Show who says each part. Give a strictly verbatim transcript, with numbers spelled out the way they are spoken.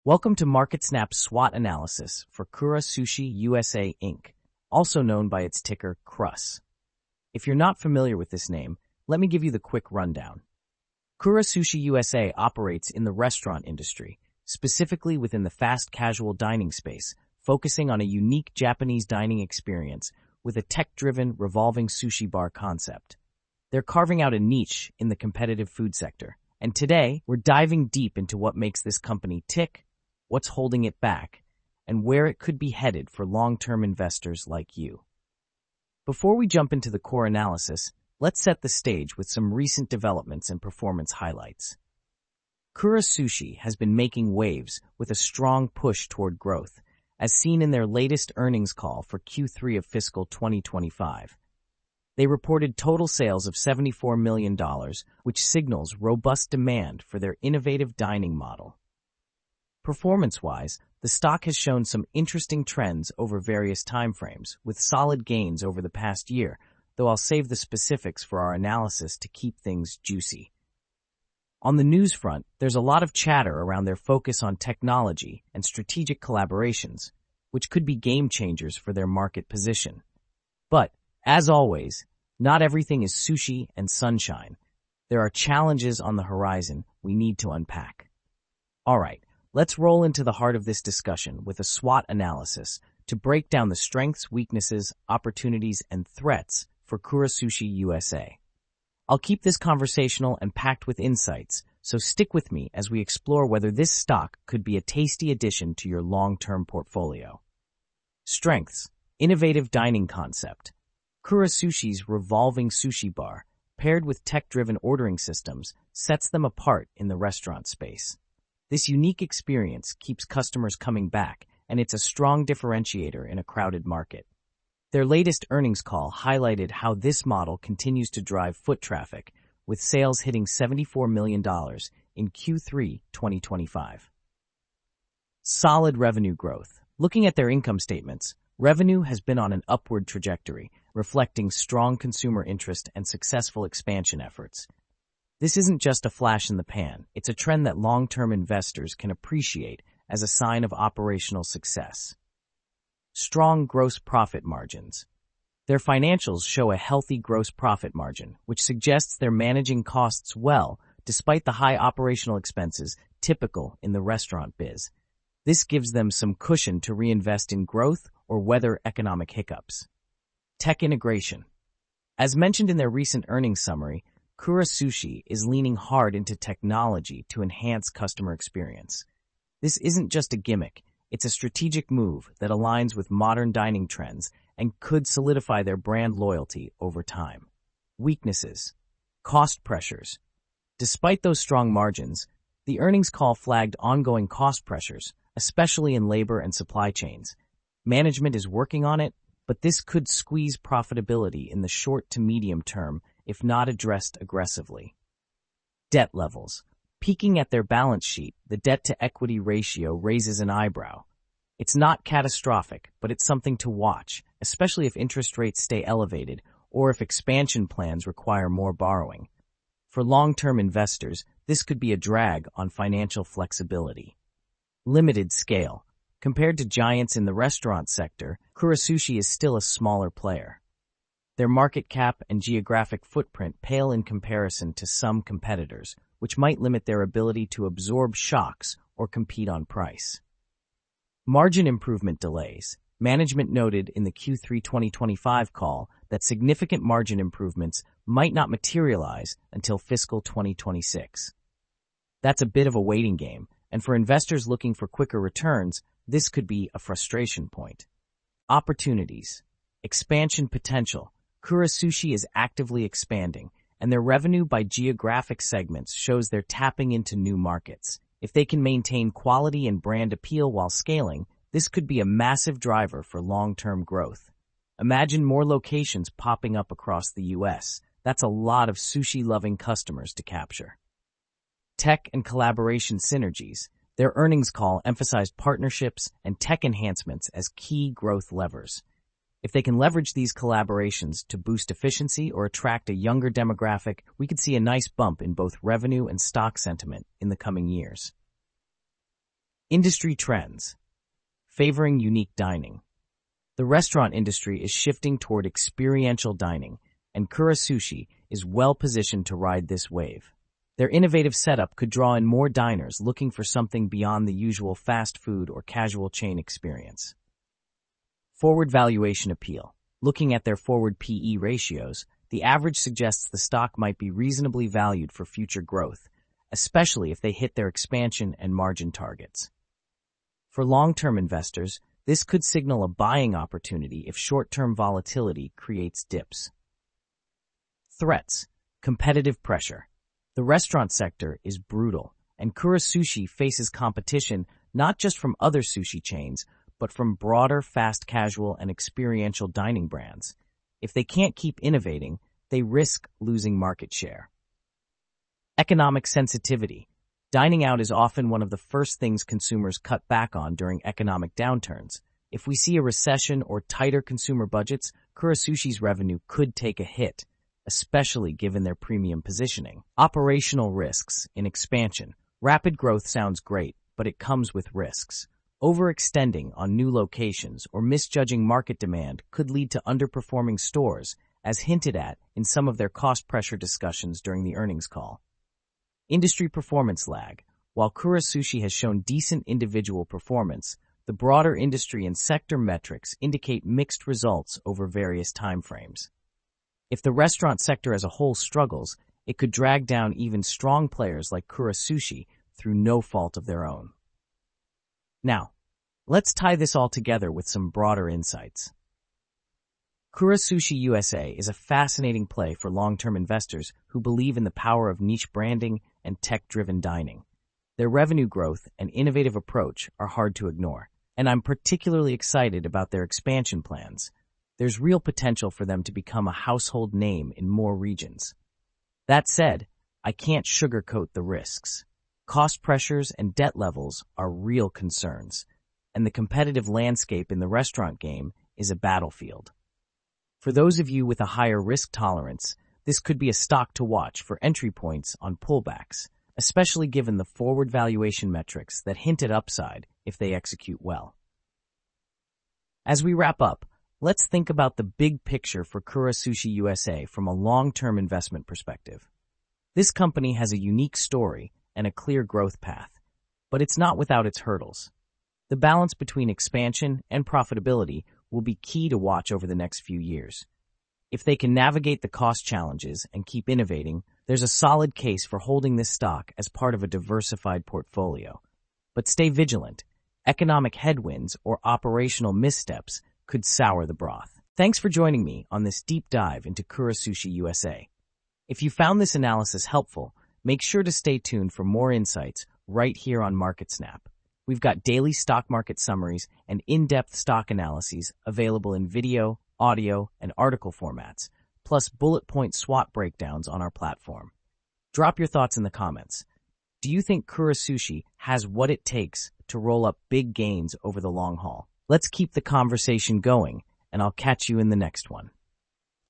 Speaker 1: Welcome to MarketSnap's SWOT analysis for Kura Sushi U S A Incorporated, also known by its ticker C R U S. If you're not familiar with this name, let me give you the quick rundown. Kura Sushi U S A operates in the restaurant industry, specifically within the fast casual dining space, focusing on a unique Japanese dining experience with a tech-driven revolving sushi bar concept. They're carving out a niche in the competitive food sector, and today we're diving deep into what makes this company tick, what's holding it back, and where it could be headed for long-term investors like you. Before we jump into the core analysis, let's set the stage with some recent developments and performance highlights. Kura Sushi has been making waves with a strong push toward growth, as seen in their latest earnings call for Q three of fiscal twenty twenty-five. They reported total sales of seventy-four million dollars, which signals robust demand for their innovative dining model. Performance-wise, the stock has shown some interesting trends over various timeframes, with solid gains over the past year, though I'll save the specifics for our analysis to keep things juicy. On the news front, there's a lot of chatter around their focus on technology and strategic collaborations, which could be game changers for their market position. But, as always, not everything is sushi and sunshine. There are challenges on the horizon we need to unpack. All right. Let's roll into the heart of this discussion with a SWOT analysis to break down the strengths, weaknesses, opportunities, and threats for Kura Sushi U S A. I'll keep this conversational and packed with insights, so stick with me as we explore whether this stock could be a tasty addition to your long-term portfolio. Strengths: innovative dining concept. Kura Sushi's revolving sushi bar, paired with tech-driven ordering systems, sets them apart in the restaurant space. This unique experience keeps customers coming back, and it's a strong differentiator in a crowded market. Their latest earnings call highlighted how this model continues to drive foot traffic, with sales hitting seventy-four million dollars in Q three twenty twenty-five. Solid revenue growth. Looking at their income statements, revenue has been on an upward trajectory, reflecting strong consumer interest and successful expansion efforts. This isn't just a flash in the pan, it's a trend that long-term investors can appreciate as a sign of operational success. Strong gross profit margins. Their financials show a healthy gross profit margin, which suggests they're managing costs well despite the high operational expenses typical in the restaurant biz. This gives them some cushion to reinvest in growth or weather economic hiccups. Tech integration. As mentioned in their recent earnings summary, Kura Sushi is leaning hard into technology to enhance customer experience. This isn't just a gimmick, it's a strategic move that aligns with modern dining trends and could solidify their brand loyalty over time. Weaknesses. Cost pressures. Despite those strong margins, the earnings call flagged ongoing cost pressures, especially in labor and supply chains. Management is working on it, but this could squeeze profitability in the short to medium term if not addressed aggressively. Debt levels. Peeking at their balance sheet, the debt-to-equity ratio raises an eyebrow. It's not catastrophic, but it's something to watch, especially if interest rates stay elevated or if expansion plans require more borrowing. For long-term investors, this could be a drag on financial flexibility. Limited scale. Compared to giants in the restaurant sector, Kura Sushi is still a smaller player. Their market cap and geographic footprint pale in comparison to some competitors, which might limit their ability to absorb shocks or compete on price. Margin improvement delays. Management noted in the Q three twenty twenty-five call that significant margin improvements might not materialize until fiscal twenty twenty-six. That's a bit of a waiting game, and for investors looking for quicker returns, this could be a frustration point. Opportunities. Expansion potential. Kura Sushi is actively expanding, and their revenue by geographic segments shows they're tapping into new markets. If they can maintain quality and brand appeal while scaling, this could be a massive driver for long-term growth. Imagine more locations popping up across the U S. That's a lot of sushi-loving customers to capture. Tech and collaboration synergies. Their earnings call emphasized partnerships and tech enhancements as key growth levers. If they can leverage these collaborations to boost efficiency or attract a younger demographic, we could see a nice bump in both revenue and stock sentiment in the coming years. Industry trends. Favoring unique dining. The restaurant industry is shifting toward experiential dining, and Kura Sushi is well positioned to ride this wave. Their innovative setup could draw in more diners looking for something beyond the usual fast food or casual chain experience. Forward valuation appeal. Looking at their forward P E ratios, the average suggests the stock might be reasonably valued for future growth, especially if they hit their expansion and margin targets. For long-term investors, this could signal a buying opportunity if short-term volatility creates dips. Threats. Competitive pressure. The restaurant sector is brutal, and Kura Sushi faces competition not just from other sushi chains, but from broader fast casual and experiential dining brands. If they can't keep innovating, they risk losing market share. Economic sensitivity. Dining out is often one of the first things consumers cut back on during economic downturns. If we see a recession or tighter consumer budgets, Kura Sushi's revenue could take a hit, especially given their premium positioning. Operational risks in expansion. Rapid growth sounds great, but it comes with risks. Overextending on new locations or misjudging market demand could lead to underperforming stores, as hinted at in some of their cost pressure discussions during the earnings call. Industry performance lag. While Kura Sushi has shown decent individual performance, the broader industry and sector metrics indicate mixed results over various timeframes. If the restaurant sector as a whole struggles, it could drag down even strong players like Kura Sushi through no fault of their own. Now, let's tie this all together with some broader insights. Kura Sushi U S A is a fascinating play for long-term investors who believe in the power of niche branding and tech-driven dining. Their revenue growth and innovative approach are hard to ignore, and I'm particularly excited about their expansion plans. There's real potential for them to become a household name in more regions. That said, I can't sugarcoat the risks. Cost pressures and debt levels are real concerns, and the competitive landscape in the restaurant game is a battlefield. For those of you with a higher risk tolerance, this could be a stock to watch for entry points on pullbacks, especially given the forward valuation metrics that hint at upside if they execute well. As we wrap up, let's think about the big picture for Kura Sushi U S A from a long-term investment perspective. This company has a unique story and a clear growth path, but it's not without its hurdles. The balance between expansion and profitability will be key to watch over the next few years. If they can navigate the cost challenges and keep innovating, there's a solid case for holding this stock as part of a diversified portfolio. But stay vigilant. Economic headwinds or operational missteps could sour the broth. Thanks for joining me on this deep dive into Kura Sushi U S A. If you found this analysis helpful, make sure to stay tuned for more insights right here on MarketSnap. We've got daily stock market summaries and in-depth stock analyses available in video, audio, and article formats, plus bullet point SWOT breakdowns on our platform. Drop your thoughts in the comments. Do you think Kura Sushi has what it takes to roll up big gains over the long haul? Let's keep the conversation going, and I'll catch you in the next one.